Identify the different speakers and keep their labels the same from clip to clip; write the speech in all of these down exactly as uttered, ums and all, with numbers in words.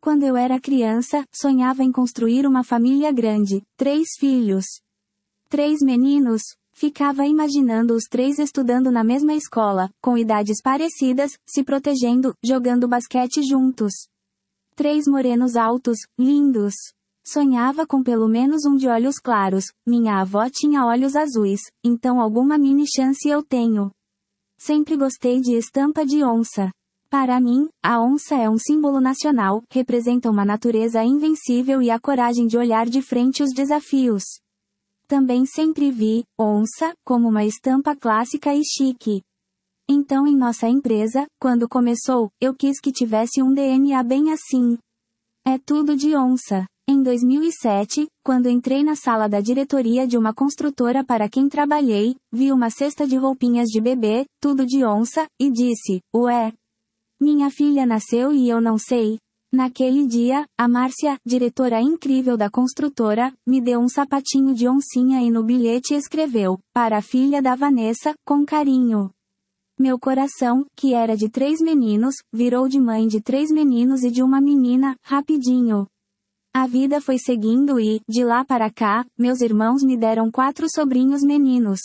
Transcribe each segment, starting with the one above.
Speaker 1: Quando eu era criança, sonhava em construir uma família grande, três filhos. Três meninos. Ficava imaginando os três estudando na mesma escola, com idades parecidas, se protegendo, jogando basquete juntos. Três morenos altos, lindos. Sonhava com pelo menos um de olhos claros. Minha avó tinha olhos azuis, então alguma mini chance eu tenho. Sempre gostei de estampa de onça. Para mim, a onça é um símbolo nacional, representa uma natureza invencível e a coragem de olhar de frente os desafios. Também sempre vi onça como uma estampa clássica e chique. Então em nossa empresa, quando começou, eu quis que tivesse um D N A bem assim. É tudo de onça. Em dois mil e sete, quando entrei na sala da diretoria de uma construtora para quem trabalhei, vi uma cesta de roupinhas de bebê, tudo de onça, e disse: ué, minha filha nasceu e eu não sei. Naquele dia, a Márcia, diretora incrível da construtora, me deu um sapatinho de oncinha e no bilhete escreveu: para a filha da Vanessa, com carinho. Meu coração, que era de três meninos, virou de mãe de três meninos e de uma menina, rapidinho. A vida foi seguindo e, de lá para cá, meus irmãos me deram quatro sobrinhos meninos.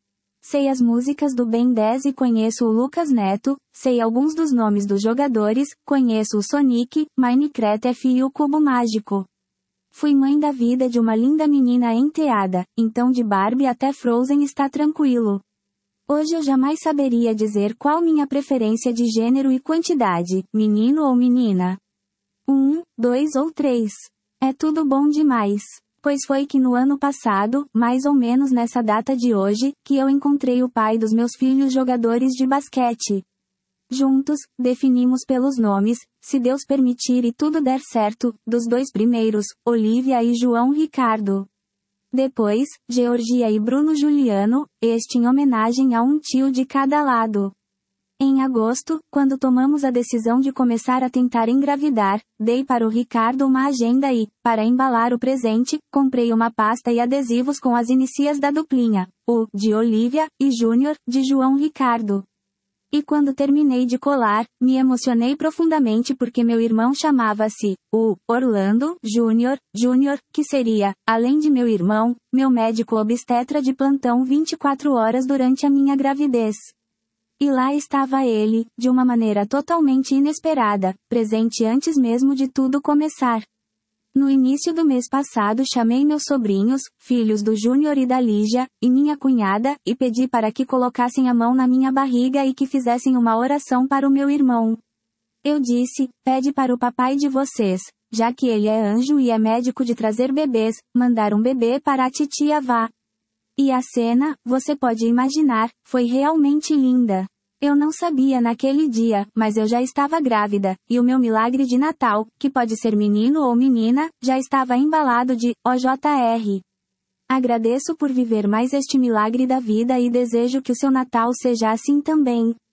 Speaker 1: Sei as músicas do Ben dez e conheço o Lucas Neto, sei alguns dos nomes dos jogadores, conheço o Sonic, Minecraft e o Cubo Mágico. Fui mãe da vida de uma linda menina enteada, então de Barbie até Frozen está tranquilo. Hoje eu jamais saberia dizer qual minha preferência de gênero e quantidade, menino ou menina. Um, dois ou três. É tudo bom demais. Pois foi que no ano passado, mais ou menos nessa data de hoje, que eu encontrei o pai dos meus filhos jogadores de basquete. Juntos, definimos pelos nomes, se Deus permitir e tudo der certo, dos dois primeiros, Olivia e João Ricardo. Depois, Georgia e Bruno Juliano, este em homenagem a um tio de cada lado. Em agosto, quando tomamos a decisão de começar a tentar engravidar, dei para o Ricardo uma agenda e, para embalar o presente, comprei uma pasta e adesivos com as iniciais da duplinha, U, de Olivia, e Júnior, de João Ricardo. E quando terminei de colar, me emocionei profundamente porque meu irmão chamava-se, U, Orlando, Júnior, Júnior, que seria, além de meu irmão, meu médico obstetra de plantão vinte e quatro horas durante a minha gravidez. E lá estava ele, de uma maneira totalmente inesperada, presente antes mesmo de tudo começar. No início do mês passado chamei meus sobrinhos, filhos do Júnior e da Lígia, e minha cunhada, e pedi para que colocassem a mão na minha barriga e que fizessem uma oração para o meu irmão. Eu disse: pede para o papai de vocês, já que ele é anjo e é médico de trazer bebês, mandar um bebê para a titia Vá. E a cena, você pode imaginar, foi realmente linda. Eu não sabia naquele dia, mas eu já estava grávida, e o meu milagre de Natal, que pode ser menino ou menina, já estava embalado de O J R. Agradeço por viver mais este milagre da vida e desejo que o seu Natal seja assim também.